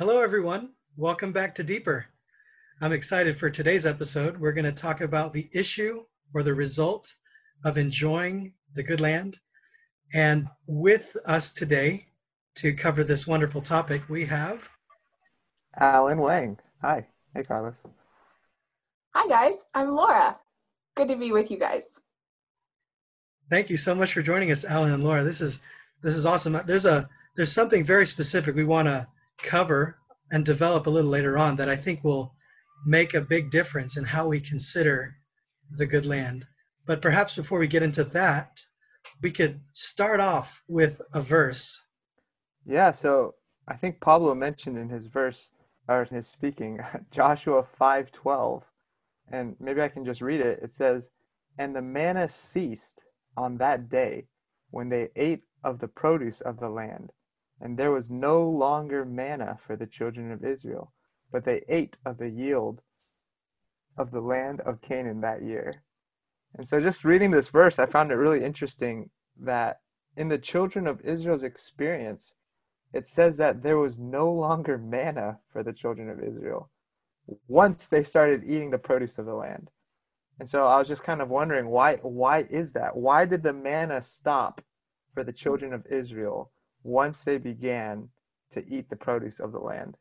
Hello, everyone. Welcome back to Deeper. I'm excited for today's episode. We're going to talk about the issue or the result of enjoying the good land. And with us today to cover this wonderful topic, we have. Alan Wang. Hi. Hey, Carlos. Hi guys, I'm Laura. Good to be with you guys. Thank you so much for joining us, Alan and Laura. This is awesome. There's something very specific we want to cover and develop a little later on that I think will make a big difference in how we consider the good land. But perhaps before we get into that, we could start off with a verse. Yeah, so I think Pablo mentioned in his verse or in his speaking Joshua 5:12, and maybe I can just read it. It says, "And the manna ceased on that day when they ate of the produce of the land, and there was no longer manna for the children of Israel, but they ate of the yield of the land of Canaan that year." And so just reading this verse, I found it really interesting that in the children of Israel's experience, it says that there was no longer manna for the children of Israel once they started eating the produce of the land. And so I was just kind of wondering why is that? Why did the manna stop for the children of Israel once they began to eat the produce of the land?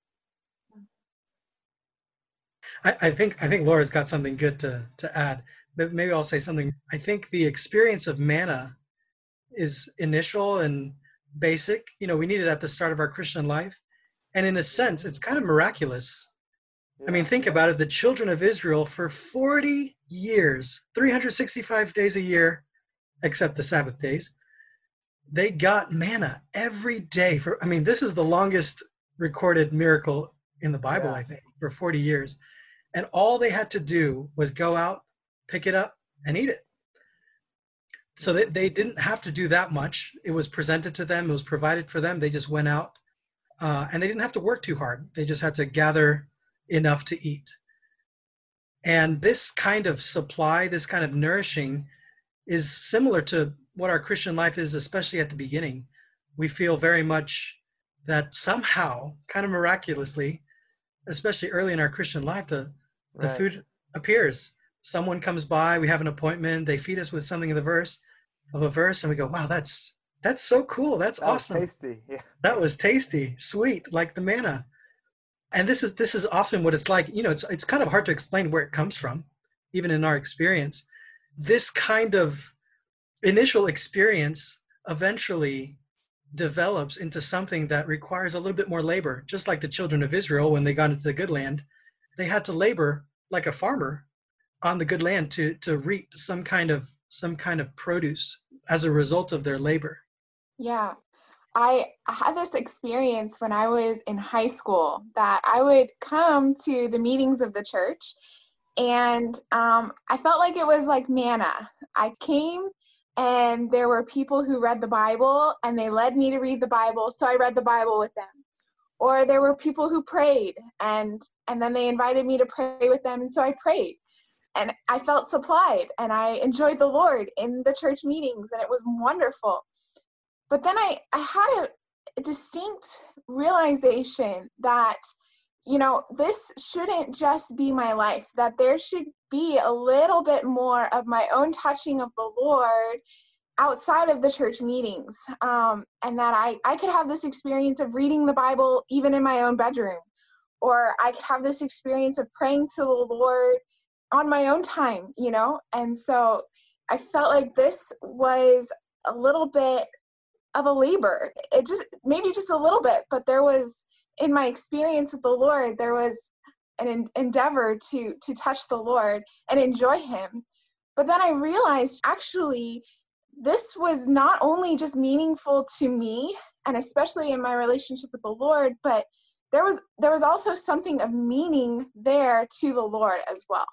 I think Laura's got something good to add, but maybe I'll say something. I think the experience of manna is initial and basic. We need it at the start of our Christian life. And in a sense, it's kind of miraculous. I mean, Yeah. think about it. The children of Israel for 40 years, 365 days a year, except the Sabbath days, they got manna every day. This is the longest recorded miracle in the Bible, Yeah. I think, for 40 years. And all they had to do was go out, pick it up, and eat it. So they didn't have to do that much. It was presented to them. It was provided for them. They just went out, and they didn't have to work too hard. They just had to gather enough to eat. And this kind of supply, this kind of nourishing, is similar to what our Christian life is, especially at the beginning. We feel very much that somehow, kind of miraculously, especially early in our Christian life, the Right. food appears. Someone comes by, we have an appointment, they feed us with something in the verse, and we go, wow, that's so cool. That's That was awesome. tasty. Yeah. That was tasty, sweet, like the manna. And this is often what it's like. It's kind of hard to explain where it comes from, even in our experience. This kind of initial experience eventually develops into something that requires a little bit more labor, just like the children of Israel when they got into the good land. They had to labor like a farmer on the good land to reap some kind of produce as a result of their labor. Yeah, I had this experience when I was in high school that I would come to the meetings of the church, and I felt like it was like manna. I came and there were people who read the Bible and they led me to read the Bible, so I read the Bible with them. Or there were people who prayed and then they invited me to pray with them, and so I prayed. And I felt supplied and I enjoyed the Lord in the church meetings, and it was wonderful. But then I had a distinct realization that, this shouldn't just be my life, that there should be a little bit more of my own touching of the Lord outside of the church meetings, and that I could have this experience of reading the Bible even in my own bedroom, or I could have this experience of praying to the Lord on my own time. And so I felt like this was a little bit of a labor. It just, maybe just a little bit, but there was, in my experience with the Lord, there was an endeavor to touch the Lord and enjoy him. But then I realized actually this was not only just meaningful to me, and especially in my relationship with the Lord, but there was also something of meaning there to the Lord as well.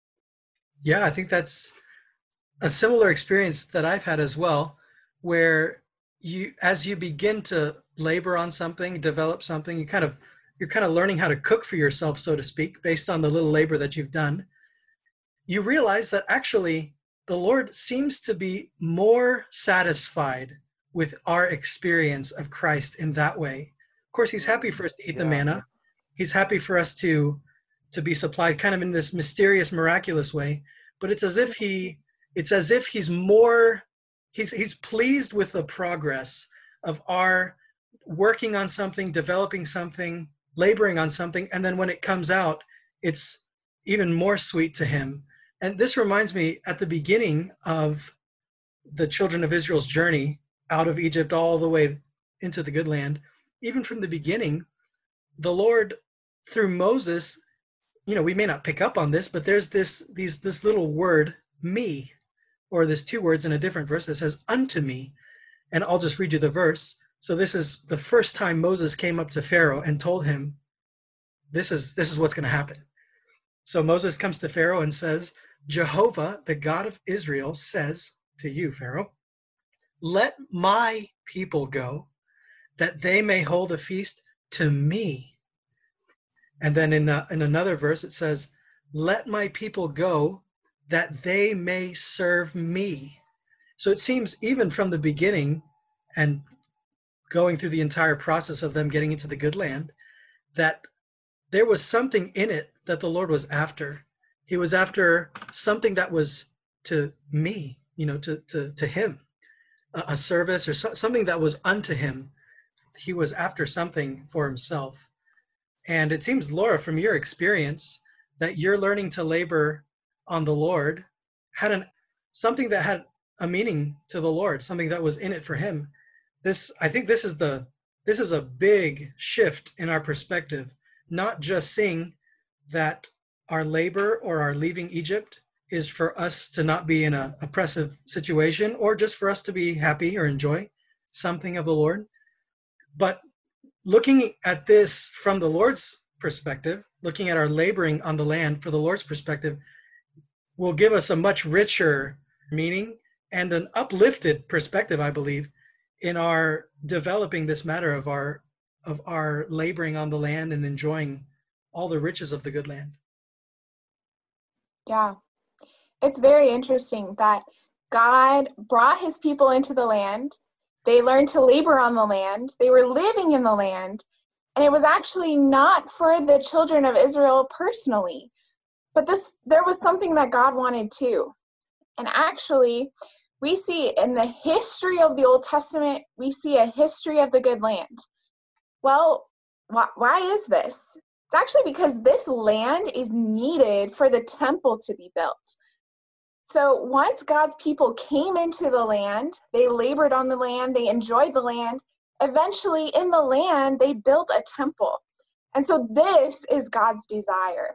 Yeah, I think that's a similar experience that I've had as well, where as you begin to labor on something, develop something, you're kind of learning how to cook for yourself, so to speak, based on the little labor that you've done. You realize that actually the Lord seems to be more satisfied with our experience of Christ in that way, Of course, he's happy for us to eat the Yeah. manna. He's happy for us to be supplied kind of in this mysterious, miraculous way. But it's as if he's pleased with the progress of our working on something, developing something, laboring on something, and then when it comes out, it's even more sweet to him. And this reminds me, at the beginning of the children of Israel's journey out of Egypt all the way into the good land, even from the beginning, the Lord, through Moses, we may not pick up on this, but there's this little word, me, or there's two words in a different verse that says unto me. And I'll just read you the verse. So this is the first time Moses came up to Pharaoh and told him, this is what's going to happen. So Moses comes to Pharaoh and says, Jehovah, the God of Israel, says to you, Pharaoh, let my people go, that they may hold a feast to me. And then in another verse it says, let my people go, that they may serve me. So it seems even from the beginning and going through the entire process of them getting into the good land, that there was something in it that the Lord was after. He was after something that was to me, to him, a service or something that was unto him. He was after something for himself. And it seems, Laura, from your experience, that you're learning to labor on the Lord had something that had a meaning to the Lord, something that was in it for him. I think this is a big shift in our perspective, not just seeing that our labor or our leaving Egypt is for us to not be in an oppressive situation or just for us to be happy or enjoy something of the Lord, but looking at this from the Lord's perspective, looking at our laboring on the land for the Lord's perspective, will give us a much richer meaning and an uplifted perspective, I believe, in our developing this matter of our laboring on the land and enjoying all the riches of the good land. Yeah. It's very interesting that God brought his people into the land. They learned to labor on the land. They were living in the land. And it was actually not for the children of Israel personally, but there was something that God wanted too. And actually, we see in the history of the Old Testament, we see a history of the good land. Well, why is this? It's actually because this land is needed for the temple to be built. So once God's people came into the land, they labored on the land, they enjoyed the land. Eventually, in the land, they built a temple. And so this is God's desire.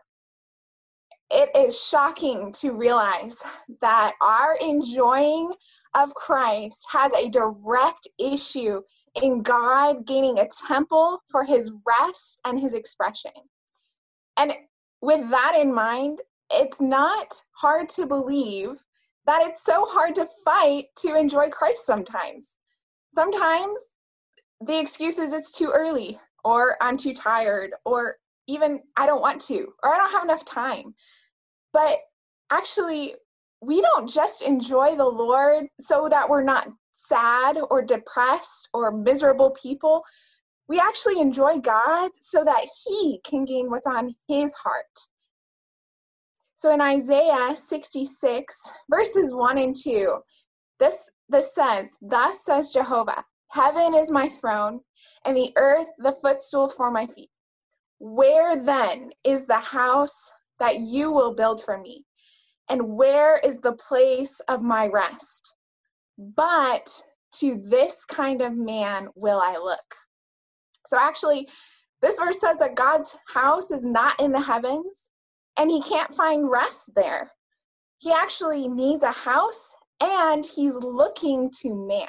It is shocking to realize that our enjoying of Christ has a direct issue in God gaining a temple for his rest and his expression. And with that in mind, it's not hard to believe that it's so hard to fight to enjoy Christ sometimes. Sometimes the excuse is it's too early, or I'm too tired, or even I don't want to, or I don't have enough time. But actually, we don't just enjoy the Lord so that we're not sad or depressed or miserable people. We actually enjoy God so that he can gain what's on his heart. So in Isaiah 66, verses 1 and 2, this says, thus says Jehovah, heaven is my throne, and the earth the footstool for my feet. Where then is the house that you will build for me? And where is the place of my rest? But to this kind of man will I look. So actually, this verse says that God's house is not in the heavens, and he can't find rest there. He actually needs a house, and he's looking to man.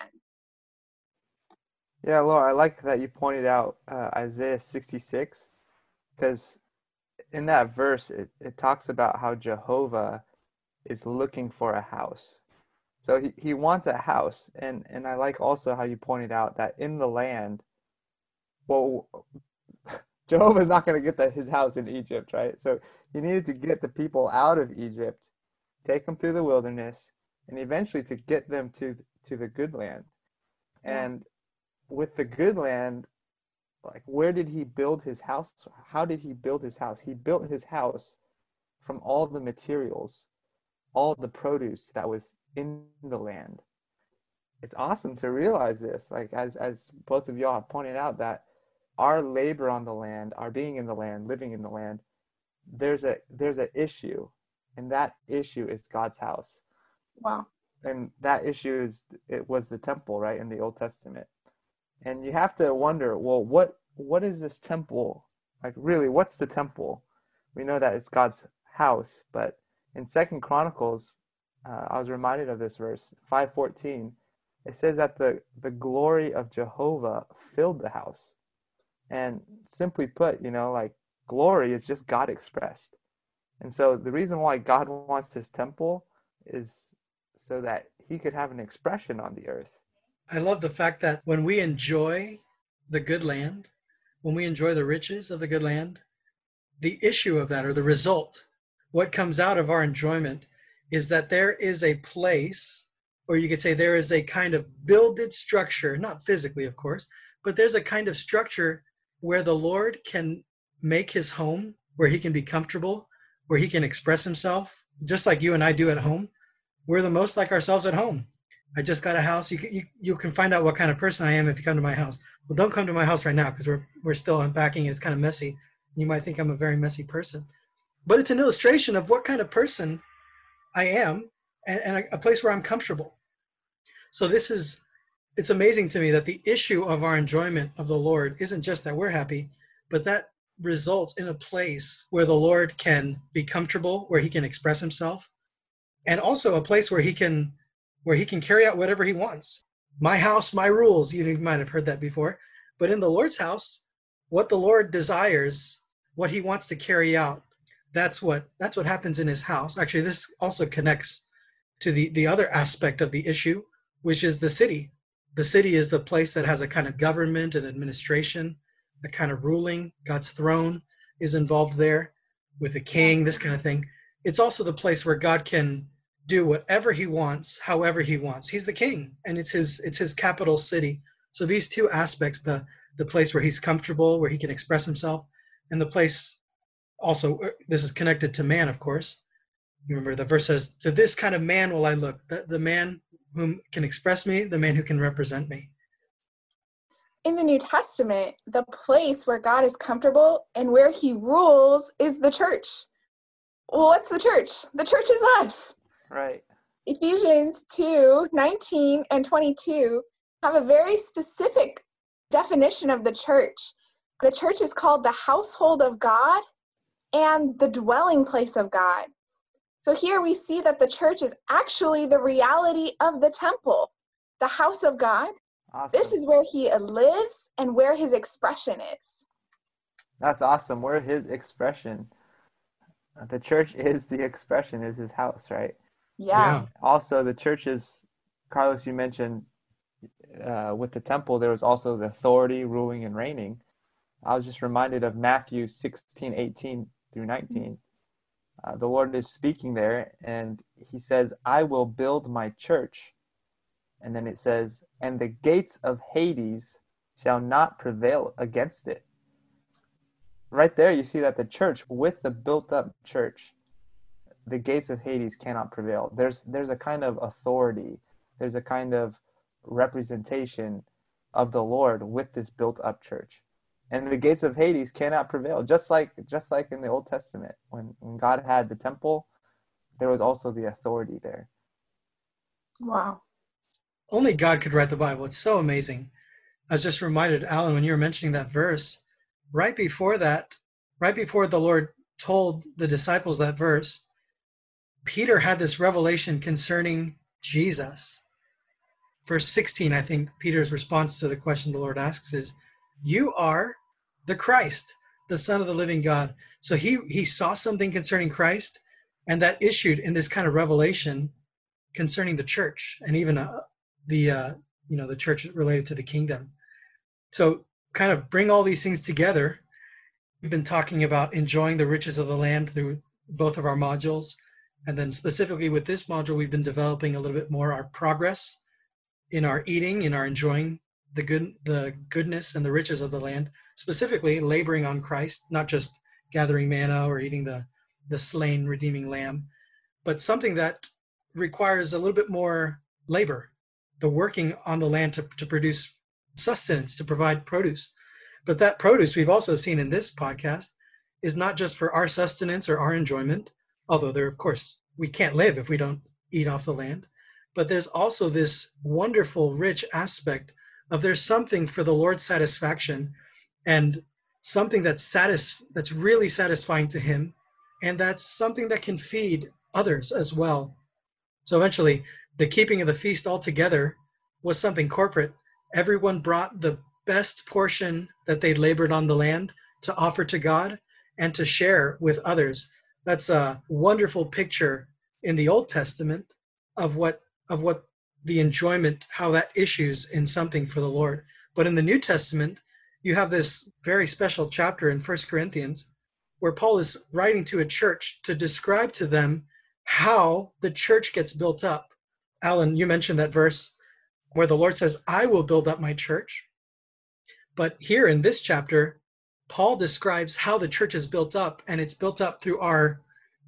Yeah, Laura, I like that you pointed out Isaiah 66, because in that verse, it talks about how Jehovah is looking for a house. So he wants a house. And I like also how you pointed out that in the land, well, Jehovah's not going to get his house in Egypt, right? So he needed to get the people out of Egypt, take them through the wilderness, and eventually to get them to the good land. And with the good land, like, where did he build his house? How did he build his house? He built his house from all the materials, all the produce that was in the land. It's awesome to realize this, like, as both of y'all have pointed out, that our labor on the land, our being in the land, living in the land, there's an issue, and that issue is God's house. Wow. And that issue was the temple, right, in the Old Testament. And you have to wonder, well, what is this temple? Like, really, what's the temple? We know that it's God's house, but in 2 Chronicles, I was reminded of this verse, 5:14. It says that the glory of Jehovah filled the house. And simply put, like, glory is just God expressed. And so the reason why God wants his temple is so that he could have an expression on the earth. I love the fact that when we enjoy the good land, when we enjoy the riches of the good land, the issue of that, or the result, what comes out of our enjoyment, is that there is a place, or you could say there is a kind of builded structure, not physically, of course, but there's a kind of structure where the Lord can make his home, where he can be comfortable, where he can express himself, just like you and I do at home. We're the most like ourselves at home. I just got a house. You can find out what kind of person I am if you come to my house. Well, don't come to my house right now because we're still unpacking and it's kind of messy. You might think I'm a very messy person. But it's an illustration of what kind of person I am, and a place where I'm comfortable. So it's amazing to me that the issue of our enjoyment of the Lord isn't just that we're happy, but that results in a place where the Lord can be comfortable, where he can express himself, and also a place where he can carry out whatever he wants. My house, my rules. You might have heard that before. But in the Lord's house, what the Lord desires, what he wants to carry out, that's what happens in his house. Actually, this also connects to the other aspect of the issue, which is the city. The city is the place that has a kind of government and administration, a kind of ruling. God's throne is involved there with a king, this kind of thing. It's also the place where God can do whatever he wants, however he wants. He's the king, and it's his capital city. So these two aspects, the place where he's comfortable, where he can express himself, and the place also, this is connected to man, of course. You remember the verse says, to this kind of man will I look, the man whom can express me, the man who can represent me. In the New Testament, the place where God is comfortable and where he rules is the church. Well, what's the church? The church is us. Right. Ephesians 2:19 and 22 have a very specific definition of the church. The church is called the household of God and the dwelling place of God. So here we see that the church is actually the reality of the temple, the house of God. Awesome. This is where he lives and where his expression is. That's awesome. Where his expression. The church is the expression, is his house, right? Yeah. Also, the church is, Carlos, you mentioned with the temple, there was also the authority, ruling, and reigning. I was just reminded of Matthew 16:18 through 19. The Lord is speaking there, and he says, I will build my church. And then it says, and the gates of Hades shall not prevail against it. Right there, you see that the church, with the built-up church, the gates of Hades cannot prevail. There's a kind of authority. There's a kind of representation of the Lord with this built-up church. And the gates of Hades cannot prevail. Just like in the Old Testament, when God had the temple, there was also the authority there. Wow. Only God could write the Bible. It's so amazing. I was just reminded, Alan, when you were mentioning that verse, right before the Lord told the disciples that verse, Peter had this revelation concerning Jesus. Verse 16, I think Peter's response to the question the Lord asks is, you are the Christ, the Son of the living God. So he saw something concerning Christ, and that issued in this kind of revelation concerning the church, and even the church related to the kingdom. So kind of bring all these things together. We've been talking about enjoying the riches of the land through both of our modules. And then specifically with this module, we've been developing a little bit more our progress in our eating, in our enjoying the goodness and the riches of the land, specifically laboring on Christ, not just gathering manna or eating the slain redeeming lamb, but something that requires a little bit more labor, the working on the land to produce sustenance, to provide produce. But that produce, we've also seen in this podcast, is not just for our sustenance or our enjoyment, although there, of course, we can't live if we don't eat off the land. But there's also this wonderful, rich aspect of there's something for the Lord's satisfaction, and something that's really satisfying to him, and that's something that can feed others as well. So eventually, the keeping of the feast altogether was something corporate. Everyone brought the best portion that they'd labored on the land to offer to God and to share with others. That's a wonderful picture in the Old Testament of what the enjoyment, how that issues in something for the Lord. But in the New Testament, you have this very special chapter in 1 Corinthians where Paul is writing to a church to describe to them how the church gets built up. Alan, you mentioned that verse where the Lord says, I will build up my church. But here in this chapter, Paul describes how the church is built up, and it's built up through our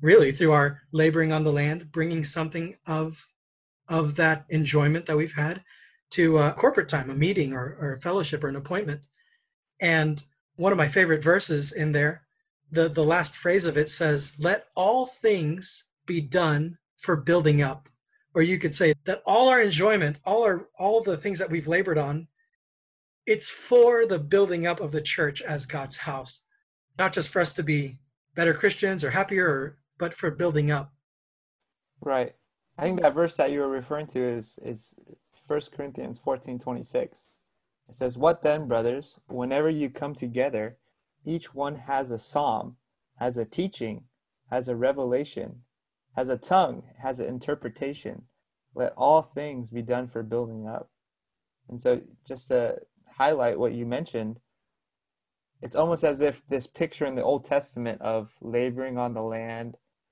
laboring on the land, bringing something of that enjoyment that we've had to a corporate time, a meeting or a fellowship or an appointment. And one of my favorite verses in there, the last phrase of it says, let all things be done for building up. Or you could say that all our enjoyment, all the things that we've labored on, it's for the building up of the church as God's house, not just for us to be better Christians or happier, but for building up. Right. I think that verse that you were referring to is 1 Corinthians 14:26. It says, what then, brothers, whenever you come together, each one has a psalm, has a teaching, has a revelation, has a tongue, has an interpretation. Let all things be done for building up. And so just to highlight what you mentioned, it's almost as if this picture in the Old Testament of laboring on the land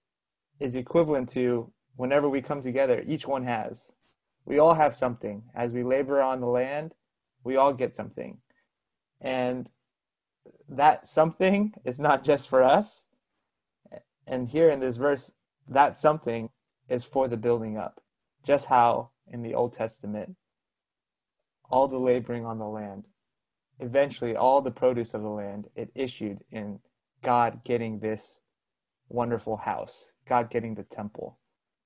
is equivalent to whenever we come together, each one has. We all have something. As we labor on the land, we all get something. And that something is not just for us. And here in this verse, that something is for the building up. Just how in the Old Testament, all the laboring on the land, eventually all the produce of the land, it issued in God getting this wonderful house, God getting the temple.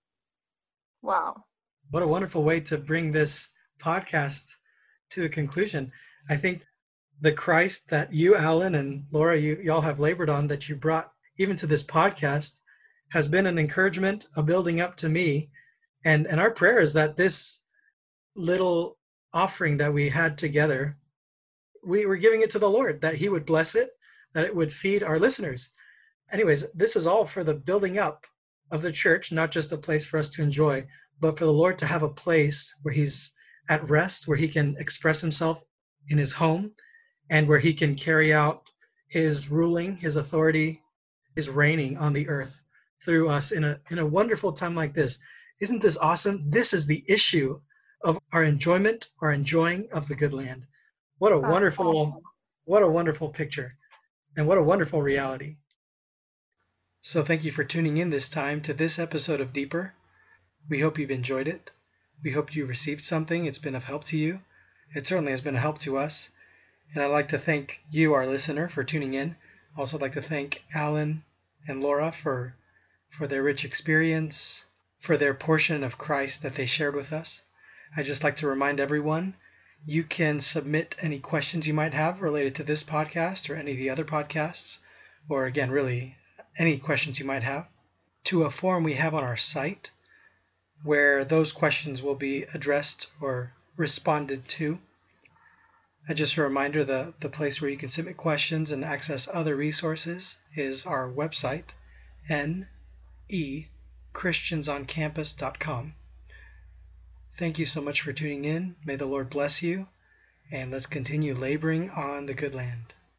Wow. What a wonderful way to bring this podcast to a conclusion. I think the Christ that you, Alan, and Laura, y'all have labored on, that you brought even to this podcast, has been an encouragement, a building up to me. And our prayer is that this little offering that we had together, we were giving it to the Lord, that he would bless it, that it would feed our listeners. Anyways, this is all for the building up of the church, not just a place for us to enjoy, but for the Lord to have a place where he's at rest, where he can express himself in his home, and where he can carry out his ruling, his authority, his reigning on the earth through us in a wonderful time like this. Isn't this awesome? This is the issue of our enjoyment, our enjoying of the good land. What a wonderful picture, and what a wonderful reality. So thank you for tuning in this time to this episode of Deeper. We hope you've enjoyed it. We hope you received something. It's been of help to you. It certainly has been a help to us. And I'd like to thank you, our listener, for tuning in. I'd also like to thank Alan and Laura for their rich experience, for their portion of Christ that they shared with us. I'd just like to remind everyone, you can submit any questions you might have related to this podcast or any of the other podcasts, or again, really any questions you might have, to a form we have on our site, where those questions will be addressed or responded to. And just a reminder, the place where you can submit questions and access other resources is our website, nechristiansoncampus.com. Thank you so much for tuning in. May the Lord bless you, and let's continue laboring on the good land.